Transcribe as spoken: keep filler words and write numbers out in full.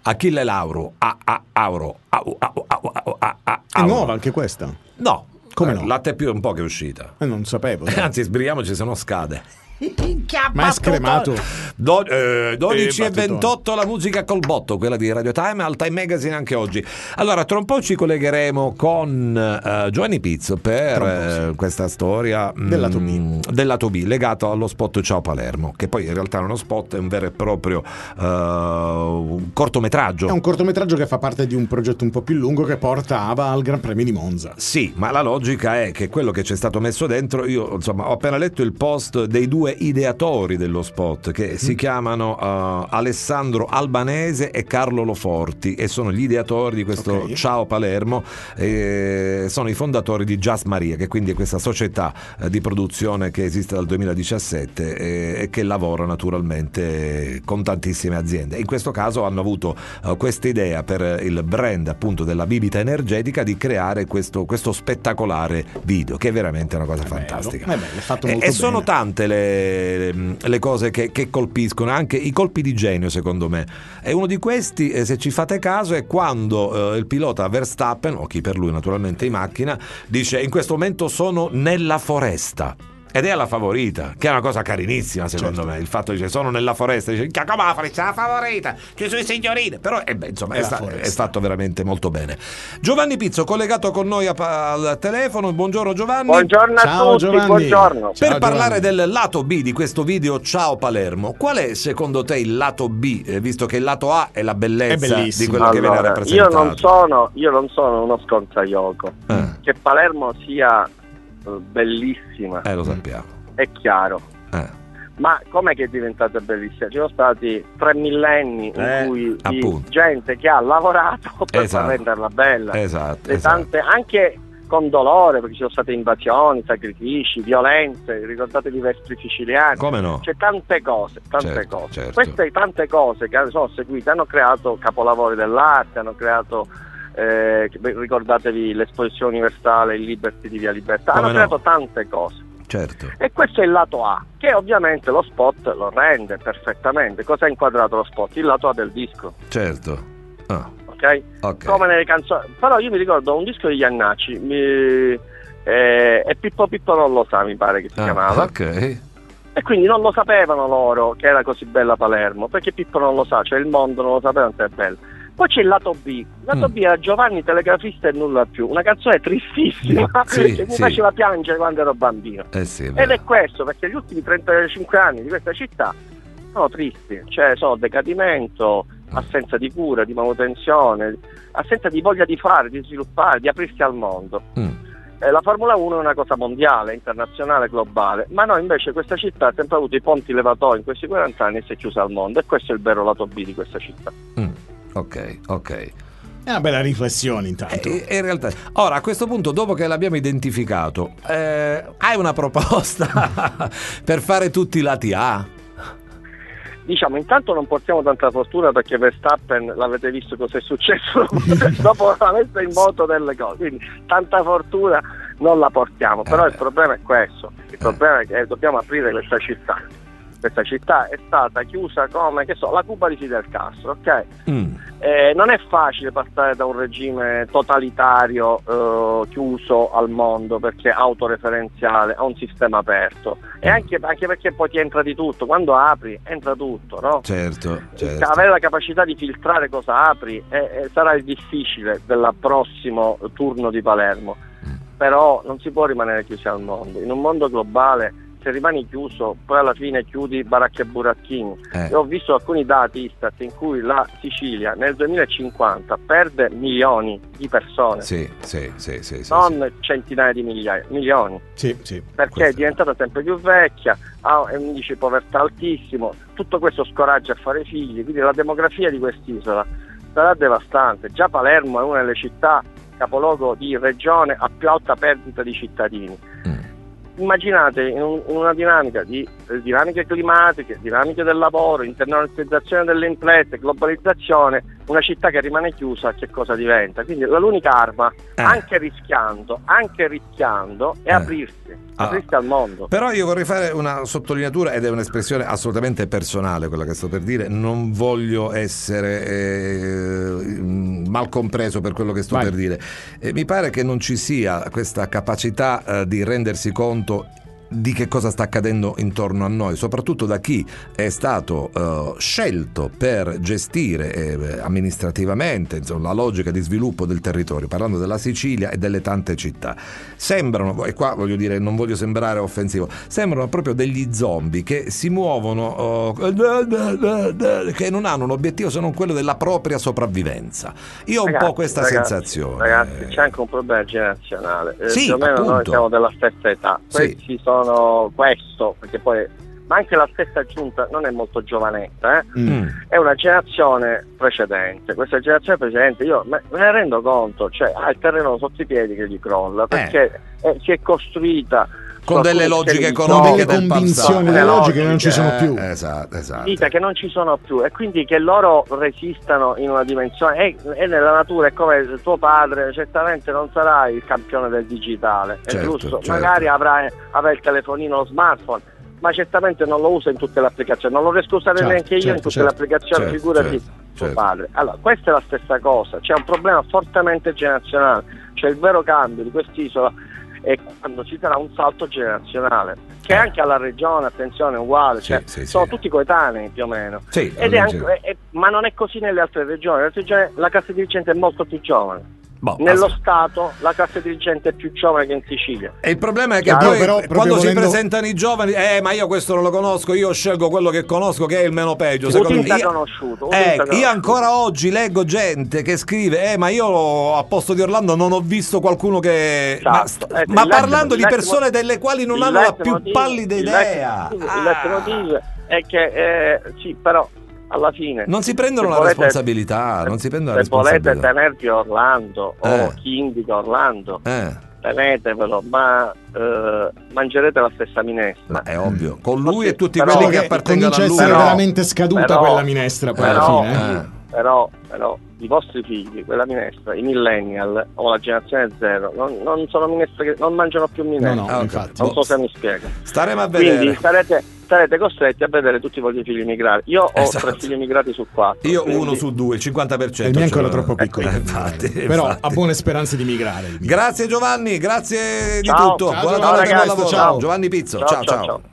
Achille Lauro. A, a, Auro. Au, au, au, au, a, a, È nuova anche questa? No. Come eh, no? Latte più è un po' che è uscita. Eh, non sapevo. Anzi, sbriamoci se no scade. Ma è scremato. Do, eh, dodici Eh, e ventotto la musica col botto, quella di Radio Time, al Time Magazine anche oggi. Allora, tra un po' ci collegheremo con uh, Giovanni Pizzo per uh, sì. questa storia del lato B. del lato B legato allo spot Ciao Palermo, che poi in realtà è uno spot, è un vero e proprio uh, un cortometraggio. È un cortometraggio che fa parte di un progetto un po' più lungo che portava al Gran Premio di Monza. Sì, ma la logica è che quello che c'è stato messo dentro, io insomma ho appena letto il post dei due ideatori dello spot che mm. si chiamano uh, Alessandro Albanese e Carlo Loforti e sono gli ideatori di questo okay. Ciao Palermo, e sono i fondatori di Just Maria, che quindi è questa società uh, di produzione che esiste dal duemiladiciassette e, e che lavora naturalmente con tantissime aziende. In questo caso hanno avuto uh, questa idea per il brand appunto della bibita energetica di creare questo, questo spettacolare video, che è veramente una cosa è fantastica. Bello. Eh beh, fatto e, molto e sono bene. tante le le cose che, che colpiscono, anche i colpi di genio secondo me, e uno di questi, eh, se ci fate caso, è quando eh, il pilota Verstappen, o chi per lui naturalmente in macchina, dice: in questo momento sono nella foresta. Ed è alla favorita, che è una cosa carinissima secondo certo. me, il fatto che sono nella foresta, dice come la foresta, la favorita, ci sono i signorini, però eh beh, insomma è, è, sta, è fatto veramente molto bene. Giovanni Pizzo collegato con noi a, al telefono, buongiorno Giovanni. Buongiorno a Ciao, tutti, Giovanni. buongiorno. Per Ciao, parlare Giovanni. del lato B di questo video Ciao Palermo, qual è secondo te il lato B, eh, visto che il lato A è la bellezza È di quello allora, che viene rappresentato? Io non sono, io non sono uno scontraioco, Eh. che Palermo sia uh, bellissima. Eh, lo sappiamo. È chiaro, Eh. ma com'è che è diventata bellissima? Ci sono stati tre millenni in Eh, cui di appunto. gente che ha lavorato per Esatto. far renderla bella, Esatto, le esatto. tante, anche con dolore, perché ci sono state invasioni, sacrifici, violenze, ricordatevi i vestri siciliani. Come no? C'è tante cose, tante Certo, cose. certo. Queste tante cose che sono seguite hanno creato capolavori dell'arte, hanno creato eh, ricordatevi l'esposizione universale, il Liberty di Via Libertà, Come hanno no? creato tante cose. Certo. E questo è il lato A, che ovviamente lo spot lo rende perfettamente. Cosa ha inquadrato lo spot? Il lato A del disco, Certo. Ah, ok? ok. Come nelle canzoni. Però io mi ricordo un disco di Iannacci, mi... eh, e Pippo Pippo non lo sa, mi pare che si Ah, chiamava. ok. E quindi non lo sapevano loro che era così bella Palermo, perché Pippo non lo sa, cioè il mondo non lo sapeva quanto è bella. Poi c'è il lato B, il lato Mm. B era Giovanni Telegrafista e nulla più, una canzone tristissima Sì, che mi sì. faceva piangere quando ero bambino. Eh sì, è Ed vero. è questo, perché gli ultimi trentacinque anni di questa città sono tristi, cioè sono decadimento, assenza di cura, di manutenzione, assenza di voglia di fare, di sviluppare, di aprirsi al mondo. Mm. Eh, la Formula uno è una cosa mondiale, internazionale, globale, ma no, invece questa città ha sempre avuto i ponti levatoi in questi quaranta anni e si è chiusa al mondo, e questo è il vero lato B di questa città. Mm. Ok, ok. È una bella riflessione intanto. E, e in realtà, ora a questo punto, dopo che l'abbiamo identificato, eh, hai una proposta per fare tutti i lati A? Diciamo, intanto non portiamo tanta fortuna, perché Verstappen l'avete visto cosa è successo dopo la messa in moto delle cose, quindi tanta fortuna non la portiamo, però Eh il problema è questo, il problema è che dobbiamo aprire questa città. Questa città è stata chiusa come, che so, la Cuba di Fidel Castro, ok? Mm. Eh, non è facile passare da un regime totalitario eh, chiuso al mondo, perché autoreferenziale, a un sistema aperto, e anche, anche perché poi ti entra di tutto, quando apri entra tutto, no? Certo, certo. Avere la capacità di filtrare cosa apri eh, eh, sarà il difficile del prossimo turno di Palermo, però non si può rimanere chiusi al mondo, in un mondo globale. Se rimani chiuso, poi alla fine chiudi baracche e buracchini. Eh. Io ho visto alcuni dati Istat in cui la Sicilia nel duemilacinquanta perde milioni di persone, Sì, sì, sì, sì, sì, non sì. centinaia di migliaia, milioni, Sì, sì. perché Questo- è diventata sempre più vecchia, ha un indice di povertà altissimo, tutto questo scoraggia a fare figli, quindi la demografia di quest'isola sarà devastante. Già Palermo è una delle città capoluogo di regione a più alta perdita di cittadini. Mm. Immaginate in, un, in una dinamica di eh, dinamiche climatiche, dinamiche del lavoro, internazionalizzazione delle imprese, globalizzazione, una città che rimane chiusa, che cosa diventa? Quindi la- l'unica arma, Eh. anche rischiando, anche rischiando, è Eh. aprirsi, Ah. aprirsi al mondo. Però io vorrei fare una sottolineatura, ed è un'espressione assolutamente personale quella che sto per dire. Non voglio essere mal compreso per quello che sto Vai. per dire. Eh, mi pare che non ci sia questa capacità eh, di rendersi conto di che cosa sta accadendo intorno a noi, soprattutto da chi è stato uh, scelto per gestire eh, amministrativamente, insomma, la logica di sviluppo del territorio, parlando della Sicilia e delle tante città. Sembrano, e qua voglio dire, non voglio sembrare offensivo, sembrano proprio degli zombie che si muovono, uh, che non hanno un obiettivo se non quello della propria sopravvivenza. Io ho un Ragazzi, po' questa ragazzi, sensazione. Ragazzi, c'è anche un problema generazionale. Eh, Sì, più o meno appunto. noi siamo della stessa età. Questi Sì. sono questo, perché poi ma anche la stessa giunta non è molto giovanetta, eh? Mm. È una generazione precedente. Questa generazione precedente io me, me ne rendo conto, cioè ha il terreno sotto i piedi che gli crolla, perché eh, si è costruita Con delle logiche Con economiche delle del convinzioni, passato. delle Le logiche che non ci logiche, sono più. Eh, esatto, esatto. vita che non ci sono più, e quindi che loro resistano in una dimensione e, e nella natura è come tuo padre, certamente non sarà il campione del digitale, è Certo, giusto, certo. magari avrà, avrà il telefonino, lo smartphone, ma certamente non lo usa in tutte le applicazioni, non lo riesco a usare Certo, neanche io certo, in tutte certo, le applicazioni, certo, figurati certo, tuo certo. padre. Allora, questa è la stessa cosa, c'è un problema fortemente generazionale, cioè il vero cambio di quest'isola è quando ci sarà un salto generazionale, che anche alla regione, attenzione, è uguale, Sì, cioè, sì, sono sì. tutti coetanei più o meno. Sì, Ed è legge- anche, è- ma non è così nelle altre regioni, nelle altre regioni la classe dirigente è molto più giovane. Boh, Nello as- Stato la classe dirigente è più giovane che in Sicilia. E il problema è che Chiaro, poi però, proprio quando volendo- si presentano i giovani, eh ma io questo non lo conosco, io scelgo quello che conosco che è il meno peggio. Secondo Utilità me. Io, conosciuto, eh, utilità io conosciuto. ancora oggi leggo gente che scrive, eh ma io a posto di Orlando non ho visto qualcuno che... Esatto. Ma, sto- Eh, ma il parlando leitmotiv- di persone delle quali non il hanno la più leitmotiv- pallida il idea. leitmotiv- Ah. Il leitmotiv è che eh, sì, però alla fine Non si prendono se la volete- responsabilità, non si prendono la se volete responsabilità. tenervi Orlando o Eh. chi indica Orlando, Eh, tenetevelo, ma eh, mangerete la stessa minestra. ma è ovvio, con lui Sì, e tutti però- quelli che Quello che appartengono comincia a a lui. essere Però- veramente scaduta però- quella minestra poi alla però, fine. eh. eh. però, però i vostri figli, quella minestra, i millennial o la generazione zero non, non sono minestre che non mangiano più minestra. No, no, Ah, ok. infatti. Non so Boh, se mi spiego. staremo a vedere. Quindi sarete, sarete costretti a vedere tutti i vostri figli migrare. Io ho Esatto. tre figli migrati su quattro. Io quindi- uno su due, il cinquanta per E cento. il mio è ancora ce l'ho. troppo piccolo. Eh, infatti, Però infatti. ha buone speranze di migrare. il mio. Grazie Giovanni, grazie di Ciao. tutto. Ciao, Buona Giovanni, giornata e buon ragazzi, lavoro. ciao. Giovanni Pizzo, Ciao, ciao ciao, ciao. ciao.